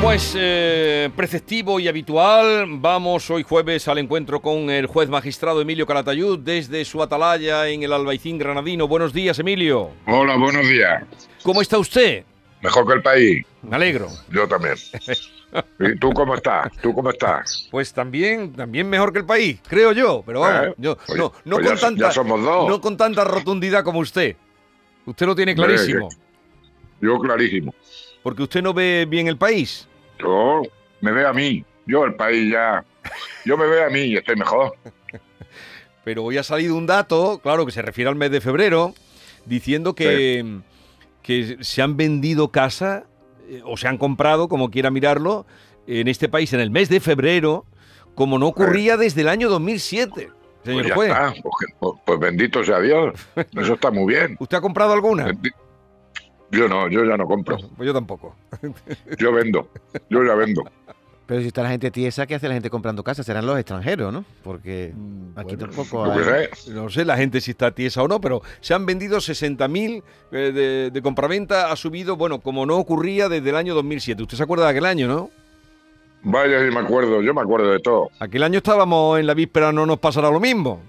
Como es preceptivo y habitual, vamos hoy jueves al encuentro con el juez magistrado Emilio Calatayud desde su atalaya en el Albaicín granadino. Buenos días, Emilio. Hola, buenos días. ¿Cómo está usted? Mejor que el país. Me alegro. Yo también. ¿Y tú cómo estás? ¿Tú cómo estás? Pues también mejor que el país, creo yo. Pero vamos, ya somos dos. No con tanta rotundidad como usted. Usted lo tiene clarísimo. Yo clarísimo. Porque usted no ve bien el país. Yo me veo a mí. Yo el país ya. Yo me veo a mí y estoy mejor. Pero hoy ha salido un dato, claro, que se refiere al mes de febrero, diciendo que se han vendido casas, o se han comprado, como quiera mirarlo, en este país en el mes de febrero, como no ocurría desde el año 2007. Señor pues juez. Está. Pues bendito sea Dios. Eso está muy bien. ¿Usted ha comprado alguna? Yo no, yo ya no compro. Pues yo tampoco. Yo vendo, yo ya vendo. Pero si está la gente tiesa, ¿qué hace la gente comprando casas? Serán los extranjeros, ¿no? Porque aquí tampoco hay... No sé la gente si está tiesa o no, pero se han vendido 60.000 de compraventa. Ha subido, bueno, como no ocurría desde el año 2007. ¿Usted se acuerda de aquel año, no? Vaya, yo me acuerdo de todo. Aquel año estábamos en la víspera, no nos pasará lo mismo.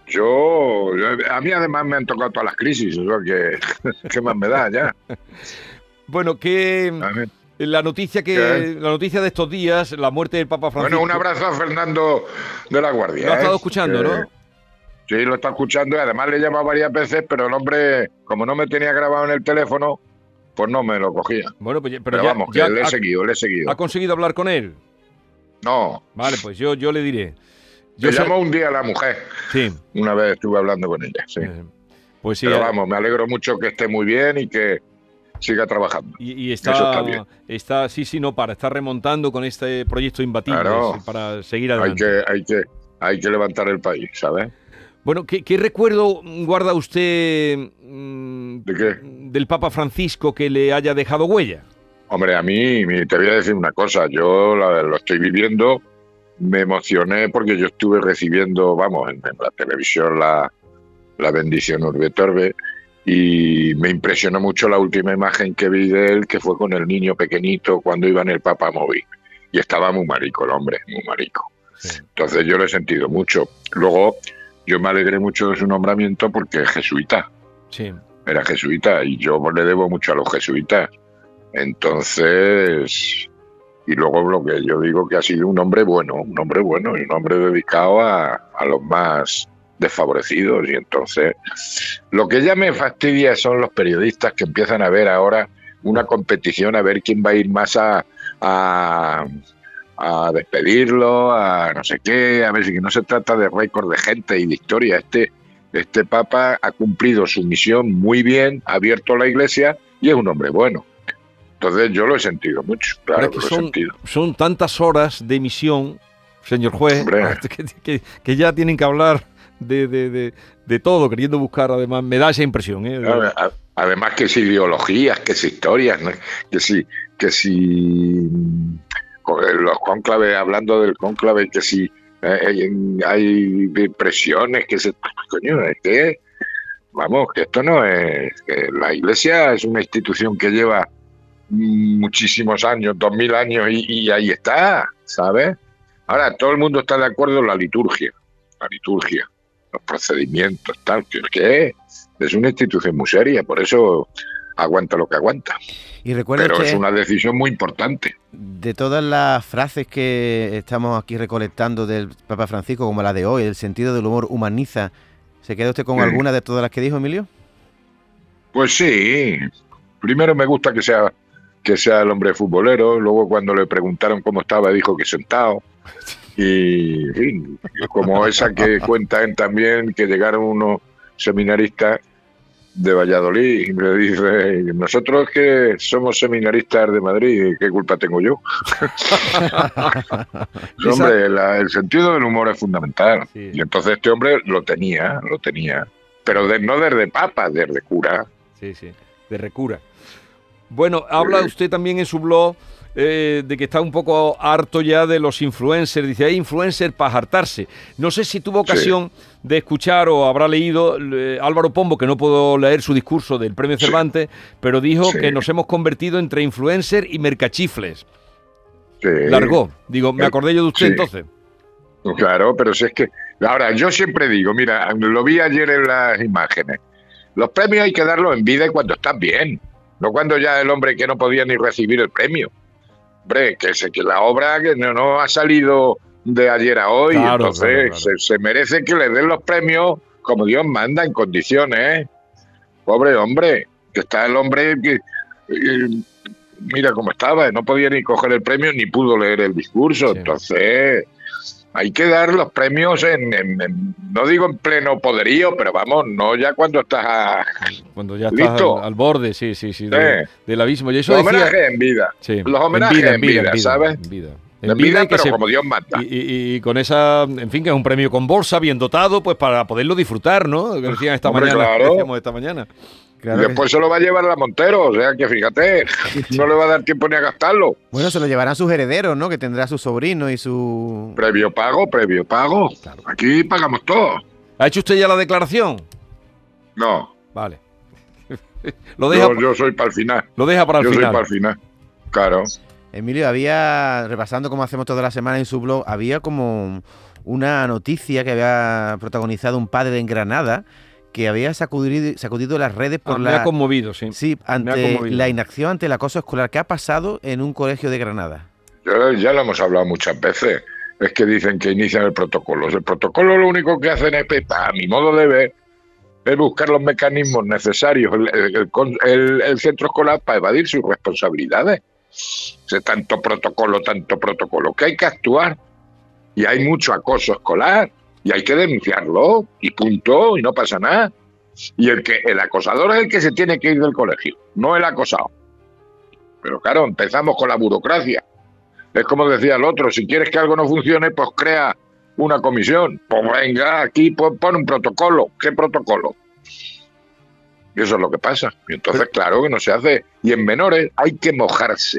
A mí además me han tocado todas las crisis, o sea que ¿qué más me da ya? Bueno, la noticia de estos días, la muerte del Papa Francisco. Bueno, un abrazo a Fernando de la Guardia. Lo ha estado escuchando, ¿no? Sí, lo está escuchando y además le he llamado varias veces, pero el hombre, como no me tenía grabado en el teléfono, pues no me lo cogía. Bueno, pues, pero vamos, que le he seguido. ¿Ha conseguido hablar con él? No. Vale, pues yo le diré. Le llamó un día a la mujer. Sí. Una vez estuve hablando con ella, sí. Pues sí. Pero vamos, me alegro mucho que esté muy bien y que siga trabajando. Y está, eso está bien. Está remontando con este proyecto Imbatibles, claro, para seguir adelante. Hay que levantar el país, ¿sabes? Bueno, ¿qué recuerdo guarda usted ¿de qué? Del Papa Francisco que le haya dejado huella? Hombre, a mí te voy a decir una cosa. Yo lo estoy viviendo. Me emocioné porque yo estuve recibiendo, vamos, en la televisión la bendición Urbi et Orbi, y me impresionó mucho la última imagen que vi de él, que fue con el niño pequeñito cuando iba en el Papamóvil. Y estaba muy marico el hombre, muy marico. Sí. Entonces yo lo he sentido mucho. Luego yo me alegré mucho de su nombramiento porque es jesuita. Sí. Era jesuita y yo le debo mucho a los jesuitas. Entonces... Y luego lo que yo digo que ha sido un hombre bueno y un hombre dedicado a los más desfavorecidos. Y entonces lo que ya me fastidia son los periodistas que empiezan a ver ahora una competición a ver quién va a ir más a despedirlo, a no sé qué, a ver si que no se trata de récord de gente y de historia. Este Papa ha cumplido su misión muy bien, ha abierto la iglesia y es un hombre bueno. Entonces yo lo he sentido mucho, claro que lo he sentido. Son tantas horas de emisión, señor juez, que ya tienen que hablar de todo, queriendo buscar, además, me da esa impresión. Además que si ideologías, que si historias, ¿no? que si los cónclaves, hablando del cónclave, que si hay presiones, que coño, es que, vamos, que esto no es, que la Iglesia es una institución que lleva muchísimos años, 2000 años y ahí está, ¿sabes? Ahora todo el mundo está de acuerdo en la liturgia, los procedimientos, tal, que es una institución muy seria, por eso aguanta lo que aguanta. Y recuerda pero es una decisión muy importante. De todas las frases que estamos aquí recolectando del Papa Francisco, como la de hoy, el sentido del humor humaniza, ¿se queda usted con alguna de todas las que dijo, Emilio? Pues sí. Primero me gusta que sea el hombre futbolero, luego cuando le preguntaron cómo estaba dijo que sentado, y en fin, como esa que cuenta él también, que llegaron unos seminaristas de Valladolid y me dice, nosotros que somos seminaristas de Madrid, ¿qué culpa tengo yo? Hombre, el sentido del humor es fundamental, sí. Y entonces este hombre lo tenía, pero no desde papa, desde cura. Sí, de recura. Bueno, habla usted también en su blog de que está un poco harto ya de los influencers. Dice, hay influencers para hartarse. No sé si tuvo ocasión de escuchar o habrá leído Álvaro Pombo, que no puedo leer su discurso del Premio Cervantes, pero dijo que nos hemos convertido entre influencers y mercachifles. largó. Digo, me acordé yo de usted sí. entonces. Claro, pero si es que... Ahora, yo siempre digo, mira, lo vi ayer en las imágenes, los premios hay que darlos en vida y cuando estás bien, no cuando ya el hombre que no podía ni recibir el premio. Hombre, que la obra que no ha salido de ayer a hoy, Claro, entonces claro. Se merece que le den los premios como Dios manda, en condiciones. Pobre hombre, que está el hombre que... mira cómo estaba, no podía ni coger el premio ni pudo leer el discurso, Sí. entonces... Hay que dar los premios no digo en pleno poderío, pero vamos, no ya cuando estás Cuando ya listo. estás al borde, sí, del abismo. Y eso Los decía, homenajes en vida. sí, Los homenajes en vida, ¿sabes? En vida. En vida, y que pero como Dios manda. y con esa, en fin, que es un premio con bolsa, bien dotado, pues para poderlo disfrutar, ¿no? Que decían esta Hombre, mañana, claro. decíamos esta mañana. Claro Y que después se lo va a llevar la Montero, o sea que fíjate, no le va a dar tiempo ni a gastarlo. Bueno, se lo llevarán sus herederos, ¿no? Que tendrá su sobrino y su... Previo pago. Claro. Aquí pagamos todo. ¿Ha hecho usted ya la declaración? No, Vale. Lo deja, yo soy para el final. lo deja para el Yo soy final. para el final. Claro. Emilio, había, repasando como hacemos toda la semana en su blog, había como una noticia que había protagonizado un padre en Granada que había sacudido las redes por Me ha conmovido, sí. Sí, Me ha ante conmovido. la inacción ante el acoso escolar. ¿Qué ha pasado en un colegio de Granada? Ya lo hemos hablado muchas veces. Es que dicen que inician el protocolo. El protocolo lo único que hacen es, a mi modo de ver, es buscar los mecanismos necesarios, el centro escolar para evadir sus responsabilidades. Tanto protocolo, que hay que actuar. Y hay mucho acoso escolar. Y hay que denunciarlo. Y punto. Y no pasa nada. Y el acosador es el que se tiene que ir del colegio, no el acosado. Pero claro, empezamos con la burocracia. Es como decía el otro, si quieres que algo no funcione, pues crea una comisión. Pues venga, aquí pues, pon un protocolo. ¿Qué protocolo? Y eso es lo que pasa. Y entonces, claro que no se hace. Y en menores hay que mojarse.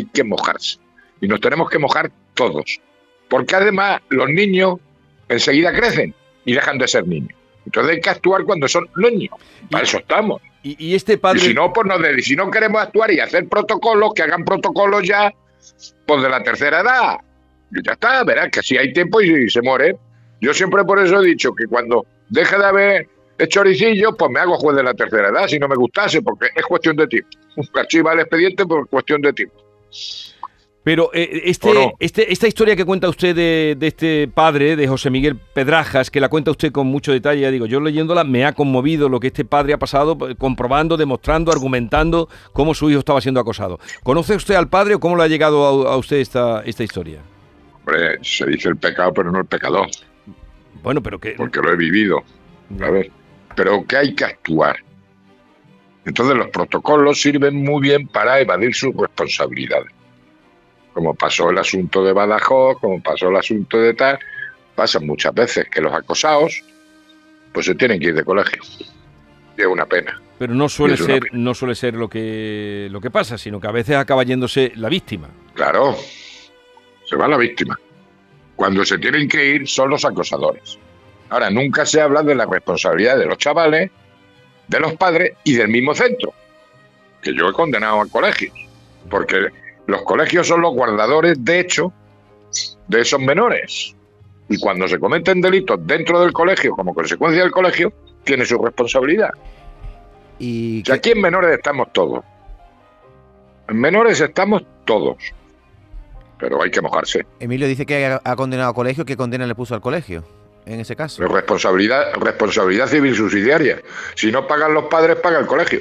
Y nos tenemos que mojar todos. Porque además los niños enseguida crecen y dejan de ser niños. Entonces hay que actuar cuando son niños. Para eso estamos. Y este padre... Y si no, pues si no queremos actuar y hacer protocolos, que hagan protocolos ya, pues de la tercera edad. Y ya está, verás que si hay tiempo y se muere. Yo siempre por eso he dicho que cuando deje de haber choricillos, pues me hago juez de la tercera edad, si no me gustase, porque es cuestión de tiempo. Archiva el expediente por cuestión de tiempo. Pero esta historia que cuenta usted de este padre, de José Miguel Pedrajas, que la cuenta usted con mucho detalle, ya digo, yo leyéndola me ha conmovido lo que este padre ha pasado, comprobando, demostrando, argumentando cómo su hijo estaba siendo acosado. ¿Conoce usted al padre o cómo le ha llegado a usted esta historia? Hombre, se dice el pecado, pero no el pecador. Bueno, pero que... Porque lo he vivido, ¿sabes? Pero que hay que actuar. Entonces los protocolos sirven muy bien para evadir sus responsabilidades. Como pasó el asunto de Badajoz, como pasó el asunto de tal, pasan muchas veces que los acosados pues se tienen que ir de colegio. Y es una pena. Pero no suele ser lo que pasa, sino que a veces acaba yéndose la víctima. Claro, se va la víctima. Cuando se tienen que ir son los acosadores. Ahora, nunca se habla de la responsabilidad de los chavales, de los padres y del mismo centro, que yo he condenado a colegios, porque los colegios son los guardadores, de hecho, de esos menores. Y cuando se cometen delitos dentro del colegio, como consecuencia del colegio, tiene su responsabilidad. Y que aquí en menores estamos todos. En menores estamos todos. Pero hay que mojarse. Emilio dice que ha condenado a colegio. ¿Qué condena le puso al colegio en ese caso? Responsabilidad civil subsidiaria. Si no pagan los padres, paga el colegio.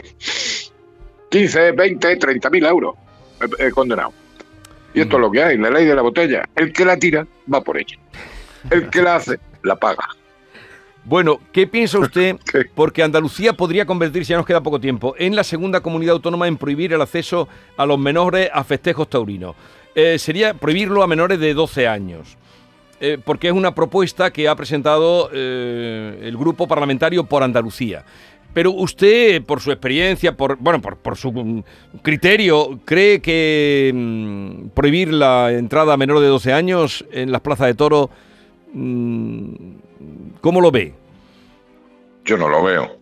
15, 20, 30.000 euros he condenado. Y esto es lo que hay, la ley de la botella. El que la tira, va por ella. El que la hace, la paga. Bueno, ¿qué piensa usted? Porque Andalucía podría convertirse, ya nos queda poco tiempo, en la segunda comunidad autónoma en prohibir el acceso a los menores a festejos taurinos. Sería prohibirlo a menores de 12 años. Porque es una propuesta que ha presentado el grupo parlamentario por Andalucía. Pero usted, por su experiencia, por su criterio, ¿cree que prohibir la entrada a menores de 12 años en las plazas de toros, cómo lo ve? Yo no lo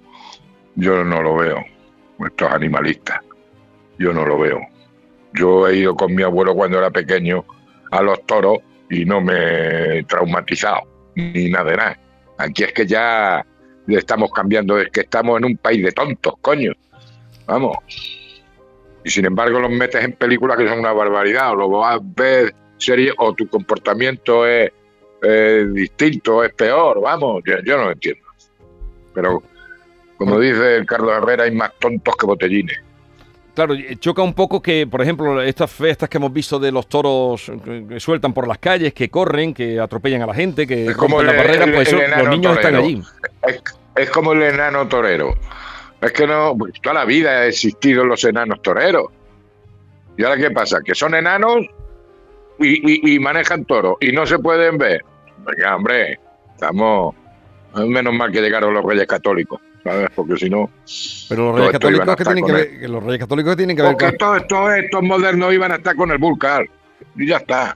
veo. Estos animalistas. Yo no lo veo. Yo he ido con mi abuelo cuando era pequeño a los toros y no me he traumatizado, ni nada de nada. Aquí es que ya estamos cambiando, es que estamos en un país de tontos, coño. Vamos. Y sin embargo los metes en películas que son una barbaridad, o lo vas a ver series, o tu comportamiento es distinto, es peor, vamos, yo no lo entiendo. Pero, como dice el Carlos Herrera, hay más tontos que botellines. Claro, choca un poco que, por ejemplo, estas fiestas que hemos visto de los toros que sueltan por las calles, que corren, que atropellan a la gente, que rompen la barrera, pues los niños están allí. Es como el enano torero. Es que no, pues, toda la vida ha existido los enanos toreros. ¿Y ahora qué pasa? Que son enanos y manejan toros y no se pueden ver. Venga, hombre, estamos... Menos mal que llegaron los Reyes Católicos, ¿sabes? Porque si no... Pero los Reyes Católicos que tienen que ver... Los Reyes Católicos tienen que ver... Porque todos estos modernos iban a estar con el Vulcar. Y ya está.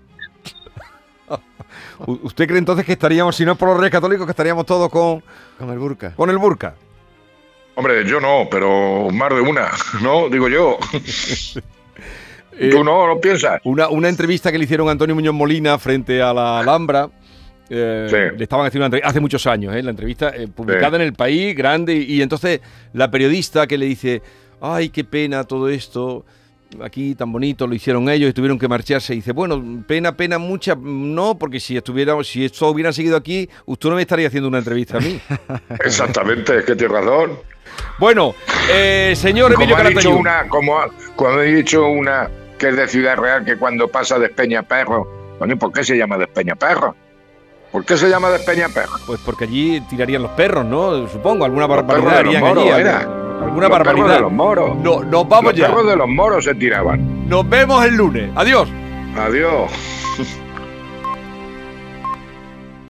¿Usted cree entonces que estaríamos, si no es por los Reyes Católicos, que estaríamos todos con el burka? Con el burka. Hombre, yo no, pero más de una, ¿no? Digo yo. ¿Tú no lo piensas? Una entrevista que le hicieron a Antonio Muñoz Molina frente a la Alhambra. Sí. Le estaban haciendo una entrevista hace muchos años, la entrevista publicada en El País, grande, y entonces la periodista que le dice: ay, qué pena todo esto, aquí tan bonito lo hicieron ellos y tuvieron que marcharse, y dice: bueno, pena mucha, no, porque si esto hubiera seguido aquí, usted no me estaría haciendo una entrevista a mí. Exactamente, es que tienes razón. Bueno, señor Emilio Calatayud, como he dicho una que es de Ciudad Real, que cuando pasa de Despeñaperro, bueno, ¿por qué se llama Despeñaperro? ¿Por qué se llama Despeñaperro? Pues porque allí tirarían los perros, ¿no? Supongo, alguna Los barbaridad harían moros, allí. Era. Alguna Los barbaridad. De los moros. No, nos vamos los ya. Los perros de los moros se tiraban. Nos vemos el lunes. Adiós. Adiós.